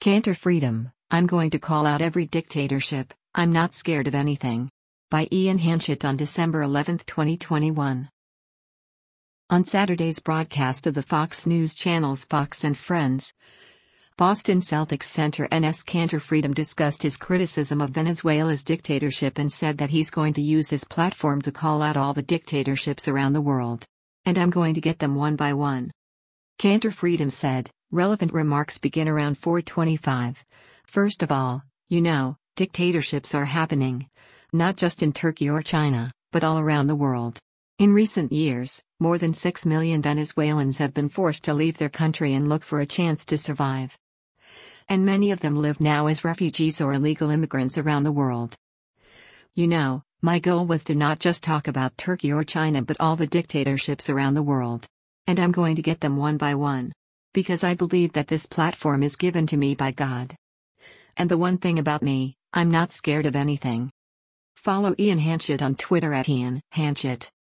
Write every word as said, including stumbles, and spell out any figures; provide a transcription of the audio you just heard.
Cantor Freedom, I'm going to call out every dictatorship, I'm not scared of anything. By Ian Hanchett on December eleventh, twenty twenty-one. On Saturday's broadcast of the Fox News channel's Fox and Friends, Boston Celtics center Enes Kanter Freedom discussed his criticism of Venezuela's dictatorship and said that he's going to use his platform to call out all the dictatorships around the world. And I'm going to get them one by one. Kanter Freedom said, relevant remarks begin around four twenty-five. First of all, you know, dictatorships are happening. Not just in Turkey or China, but all around the world. In recent years, more than six million Venezuelans have been forced to leave their country and look for a chance to survive. And many of them live now as refugees or illegal immigrants around the world. You know, my goal was to not just talk about Turkey or China but all the dictatorships around the world. And I'm going to get them one by one. Because I believe that this platform is given to me by God. And the one thing about me, I'm not scared of anything. Follow Ian Hanchett on Twitter at Ian Hanchett.